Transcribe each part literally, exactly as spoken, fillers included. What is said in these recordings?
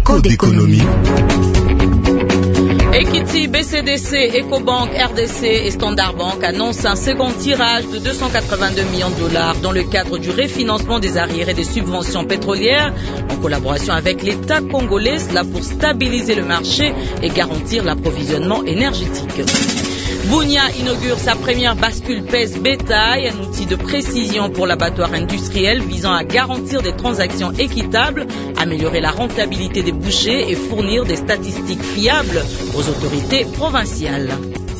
Code d'économie. Equity, B C D C, Ecobank, R D C et Standard Bank annoncent un second tirage de deux cent quatre-vingt-deux millions de dollars dans le cadre du refinancement des arriérés des subventions pétrolières en collaboration avec l'État congolais, cela pour stabiliser le marché et garantir l'approvisionnement énergétique. Bunia inaugure sa première bascule P E S bétail, un outil de précision pour l'abattoir industriel visant à garantir des transactions équitables, améliorer la rentabilité des bouchers et fournir des statistiques fiables aux autorités provinciales.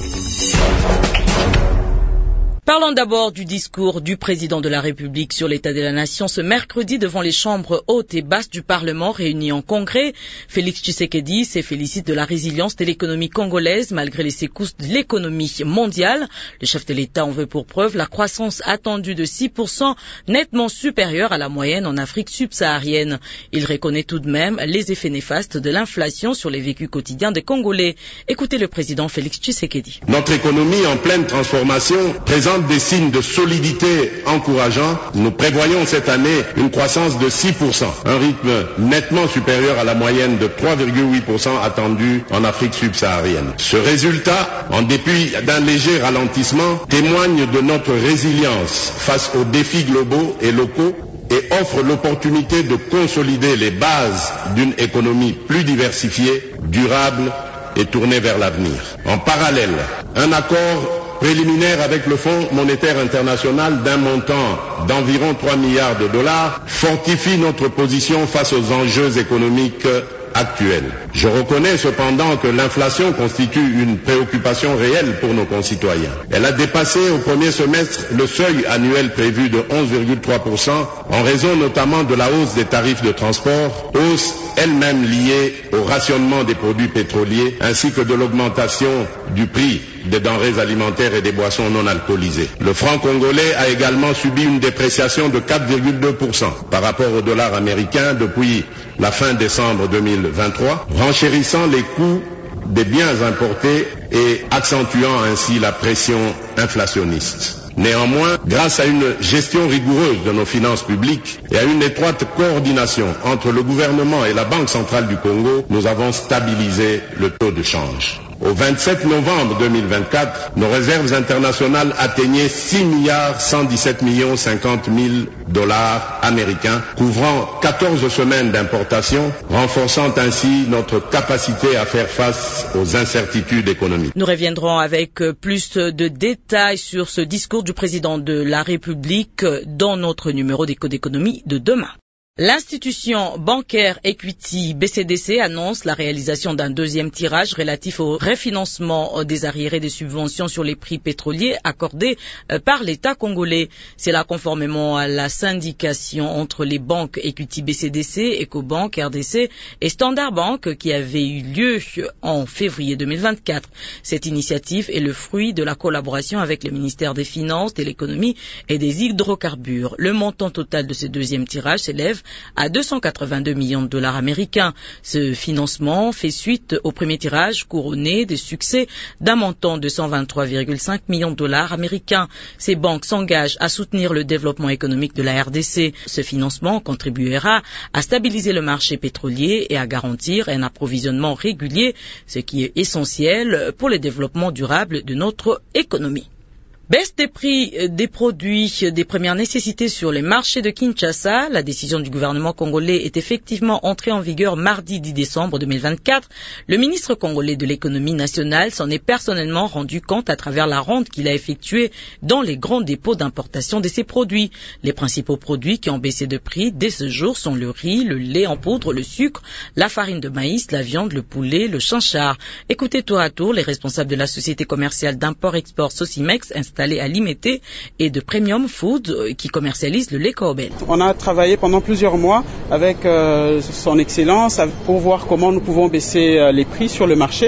Parlons d'abord du discours du président de la République sur l'état de la nation ce mercredi devant les chambres hautes et basses du Parlement réunies en congrès. Félix Tshisekedi s'est félicité de la résilience de l'économie congolaise malgré les secousses de l'économie mondiale. Le chef de l'État en veut pour preuve la croissance attendue de six pour cent, nettement supérieure à la moyenne en Afrique subsaharienne. Il reconnaît tout de même les effets néfastes de l'inflation sur les vécus quotidiens des Congolais. Écoutez le président Félix Tshisekedi. Notre économie en pleine transformation présente des signes de solidité encourageants. Nous prévoyons cette année une croissance de six pour cent, un rythme nettement supérieur à la moyenne de trois virgule huit pour cent attendue en Afrique subsaharienne. Ce résultat, en dépit d'un léger ralentissement, témoigne de notre résilience face aux défis globaux et locaux et offre l'opportunité de consolider les bases d'une économie plus diversifiée, durable et tournée vers l'avenir. En parallèle, un accord préliminaire avec le Fonds monétaire international d'un montant d'environ trois milliards de dollars fortifie notre position face aux enjeux économiques actuels. Je reconnais cependant que l'inflation constitue une préoccupation réelle pour nos concitoyens. Elle a dépassé au premier semestre le seuil annuel prévu de onze virgule trois pour cent en raison notamment de la hausse des tarifs de transport, hausse elle-même liée au rationnement des produits pétroliers ainsi que de l'augmentation du prix des denrées alimentaires et des boissons non alcoolisées. Le franc congolais a également subi une dépréciation de quatre virgule deux pour cent par rapport au dollar américain depuis la fin décembre deux mille vingt-trois, renchérissant les coûts des biens importés et accentuant ainsi la pression inflationniste. Néanmoins, grâce à une gestion rigoureuse de nos finances publiques et à une étroite coordination entre le gouvernement et la Banque centrale du Congo, nous avons stabilisé le taux de change. Au vingt-sept novembre deux mille vingt-quatre, nos réserves internationales atteignaient six milliards cent dix-sept millions cinquante mille dollars américains, couvrant quatorze semaines d'importation, renforçant ainsi notre capacité à faire face aux incertitudes économiques. Nous reviendrons avec plus de détails sur ce discours du président de la République dans notre numéro des Codes d'économie de demain. L'institution bancaire Equity B C D C annonce la réalisation d'un deuxième tirage relatif au refinancement des arriérés des subventions sur les prix pétroliers accordés par l'État congolais. C'est là conformément à la syndication entre les banques Equity B C D C, Ecobank, R D C et Standard Bank qui avait eu lieu en février deux mille vingt-quatre. Cette initiative est le fruit de la collaboration avec le ministère des Finances, de l'Économie et des Hydrocarbures. Le montant total de ce deuxième tirage s'élève à deux cent quatre-vingt-deux millions de dollars américains. Ce financement fait suite au premier tirage couronné des succès d'un montant de cent vingt-trois virgule cinq millions de dollars américains. Ces banques s'engagent à soutenir le développement économique de la R D C. Ce financement contribuera à stabiliser le marché pétrolier et à garantir un approvisionnement régulier, ce qui est essentiel pour le développement durable de notre économie. Baisse des prix des produits des premières nécessités sur les marchés de Kinshasa. La décision du gouvernement congolais est effectivement entrée en vigueur mardi dix décembre deux mille vingt-quatre. Le ministre congolais de l'économie nationale s'en est personnellement rendu compte à travers la ronde qu'il a effectuée dans les grands dépôts d'importation de ces produits. Les principaux produits qui ont baissé de prix dès ce jour sont le riz, le lait en poudre, le sucre, la farine de maïs, la viande, le poulet, le chinchard. Écoutez tour à tour les responsables de la société commerciale d'import-export Sosimex installée à Limité et de Premium Food qui commercialise le lait Kaobel. On a travaillé pendant plusieurs mois avec euh, son excellence pour voir comment nous pouvons baisser euh, les prix sur le marché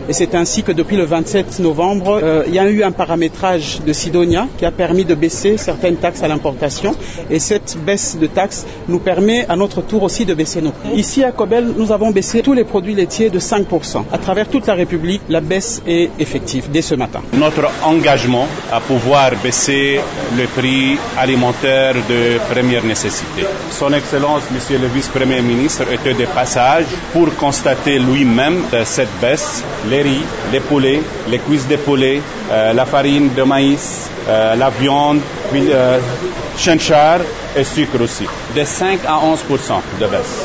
Et c'est ainsi que depuis le vingt-sept novembre, euh, il y a eu un paramétrage de Sidonia qui a permis de baisser certaines taxes à l'importation. Et cette baisse de taxes nous permet à notre tour aussi de baisser nos prix. Ici à Kobel, nous avons baissé tous les produits laitiers de cinq pour cent. À travers toute la République, la baisse est effective dès ce matin. Notre engagement à pouvoir baisser le prix alimentaire de première nécessité. Son Excellence, Monsieur le Vice-Premier ministre, était de passage pour constater lui-même cette baisse. Les riz, les poulets, les cuisses de poulet, euh, la farine de maïs, euh, la viande, euh, chenchard et sucre aussi. De cinq à onze pour cent de baisse.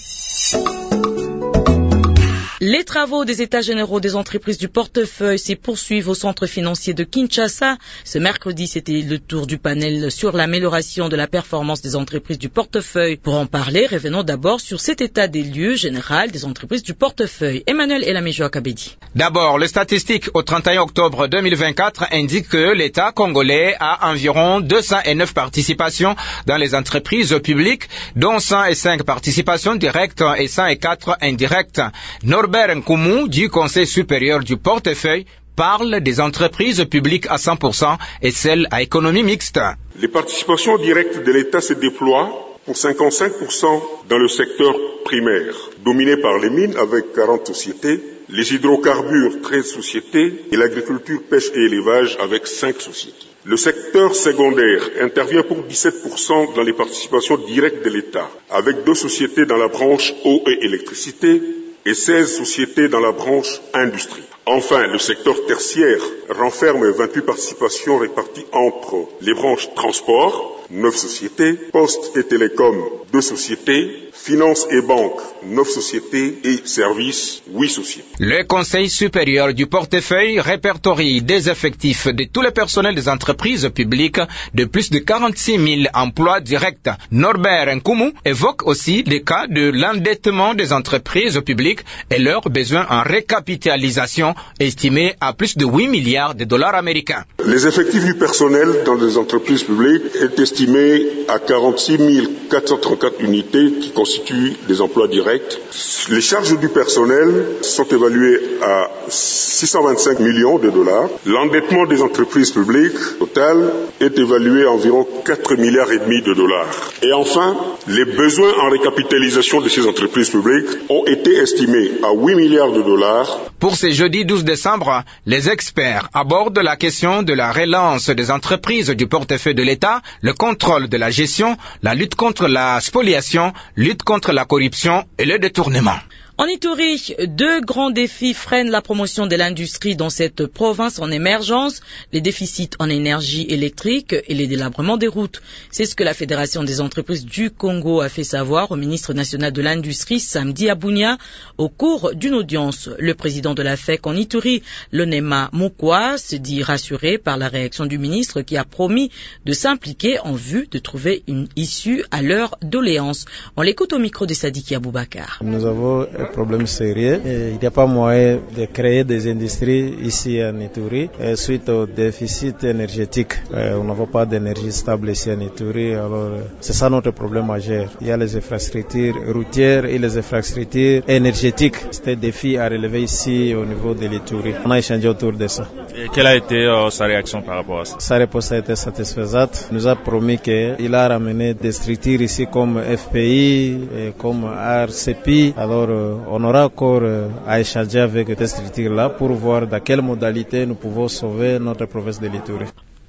Les travaux des États généraux des entreprises du portefeuille s'y poursuivent au centre financier de Kinshasa. Ce mercredi, c'était le tour du panel sur l'amélioration de la performance des entreprises du portefeuille. Pour en parler, revenons d'abord sur cet état des lieux général des entreprises du portefeuille. Emmanuel Elamejo Kabedi. D'abord, les statistiques au trente et un octobre deux mille vingt-quatre indiquent que l'État congolais a environ deux cent neuf participations dans les entreprises publiques, dont cent cinq participations directes et cent quatre indirectes. Norbert Nkoumou du Conseil supérieur du portefeuille parle des entreprises publiques à cent pour cent et celles à économie mixte. Les participations directes de l'État se déploient pour cinquante-cinq pour cent dans le secteur primaire, dominé par les mines avec quarante sociétés, les hydrocarbures treize sociétés et l'agriculture, pêche et élevage avec cinq sociétés. Le secteur secondaire intervient pour dix-sept pour cent dans les participations directes de l'État, avec deux sociétés dans la branche eau et électricité, et seize sociétés dans la branche industrie. Enfin, le secteur tertiaire renferme vingt-huit participations réparties entre les branches transport, neuf sociétés, postes et télécom, deux sociétés, finances et banques, neuf sociétés et services, huit sociétés. Le Conseil supérieur du portefeuille répertorie des effectifs de tous les personnels des entreprises publiques de plus de quarante-six mille emplois directs. Norbert Nkoumou évoque aussi les cas de l'endettement des entreprises publiques et leurs besoins en récapitalisation estimés à plus de huit milliards de dollars américains. Les effectifs du personnel dans les entreprises publiques est estimé à quarante-six mille quatre cent trente-quatre unités qui constituent des emplois directs. Les charges du personnel sont évaluées à six cent vingt-cinq millions de dollars. L'endettement des entreprises publiques total est évalué à environ quatre milliards et demi de dollars. Et enfin, les besoins en récapitalisation de ces entreprises publiques ont été estimés à huit milliards de dollars. Pour ce jeudi douze décembre, les experts abordent la question de la relance des entreprises du portefeuille de l'État, le contrôle de la gestion, la lutte contre la spoliation, lutte contre la corruption et le détournement. En Ituri, deux grands défis freinent la promotion de l'industrie dans cette province en émergence, les déficits en énergie électrique et les délabrements des routes. C'est ce que la Fédération des entreprises du Congo a fait savoir au ministre national de l'Industrie samedi à Bunia au cours d'une audience. Le président de la F E C en Ituri, Lonema Mukwa, se dit rassuré par la réaction du ministre qui a promis de s'impliquer en vue de trouver une issue à leur doléance. On l'écoute au micro de Sadiki Aboubakar. Nous avons problème sérieux. Et il n'y a pas moyen de créer des industries ici en Ituri suite au déficit énergétique. On n'a pas d'énergie stable ici en Ituri, alors c'est ça notre problème majeur. Il y a les infrastructures routières et les infrastructures énergétiques. C'est un défi à relever ici au niveau de l'Ituri. On a échangé autour de ça. Et quelle a été euh, sa réaction par rapport à ça? Sa réponse a été satisfaisante. Il nous a promis qu'il a ramené des structures ici comme F P I, et comme R C P I. Alors on aura encore à échanger avec ces structures-là pour voir dans quelle modalité nous pouvons sauver notre province de l'Ituri.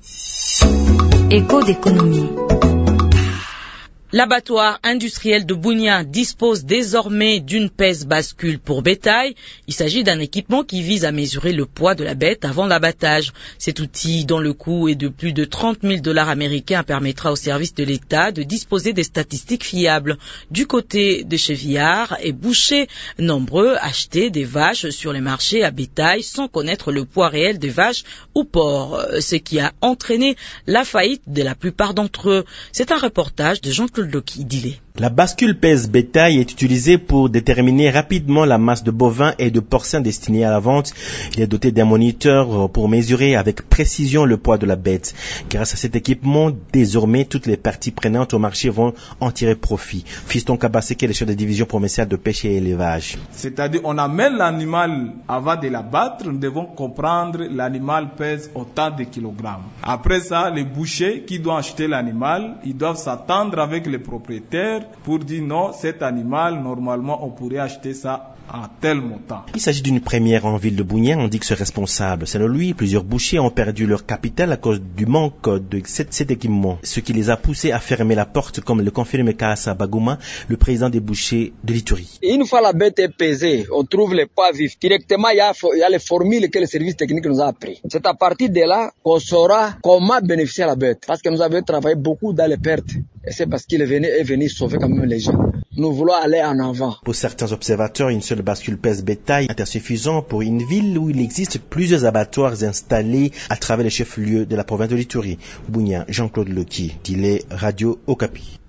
Écho d'économie. L'abattoir industriel de Bunia dispose désormais d'une pèse bascule pour bétail. Il s'agit d'un équipement qui vise à mesurer le poids de la bête avant l'abattage. Cet outil, dont le coût est de plus de trente mille dollars américains, permettra au service de l'État de disposer des statistiques fiables. Du côté de Chevillard et Boucher, nombreux achetaient des vaches sur les marchés à bétail sans connaître le poids réel des vaches ou porcs, ce qui a entraîné la faillite de la plupart d'entre eux. C'est un reportage de Jean-Claude Jean-Claude Loki, Dilé. La bascule pèse-bétail est utilisée pour déterminer rapidement la masse de bovins et de porcins destinés à la vente. Il est doté d'un moniteur pour mesurer avec précision le poids de la bête. Grâce à cet équipement, désormais, toutes les parties prenantes au marché vont en tirer profit. Fiston Kabasseke, le chef de division provinciale de pêche et élevage. C'est-à-dire, on amène l'animal avant de l'abattre, nous devons comprendre l'animal pèse autant de kilogrammes. Après ça, les bouchers qui doivent acheter l'animal, ils doivent s'attendre avec les propriétaires pour dire non, cet animal, normalement, on pourrait acheter ça à tel montant. Il s'agit d'une première en ville de Bounian, indique ce responsable. Selon lui, plusieurs bouchers ont perdu leur capital à cause du manque de cet, cet équipement, ce qui les a poussés à fermer la porte, comme le confirme Kaassa Bagouma, le président des bouchers de l'Ituri. Une fois la bête est pesée, on trouve les poids vifs. Directement, il y a, il y a les formules que le service technique nous a appris. C'est à partir de là qu'on saura comment bénéficier à la bête. Parce que nous avons travaillé beaucoup dans les pertes. Et c'est parce qu'il est venu, est venu sauver quand même les gens. Nous voulons aller en avant. Pour certains observateurs, une seule bascule pèse-bétail est insuffisant pour une ville où il existe plusieurs abattoirs installés à travers les chefs-lieux de la province de l'Ituri. Bounian, Jean-Claude Loki, Dilé, Radio Okapi.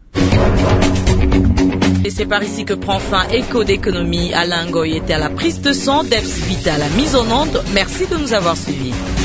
Et c'est par ici que prend fin Écho d'économie. Alain Goy était à la prise de son, Debs Vita à la mise en onde. Merci de nous avoir suivis.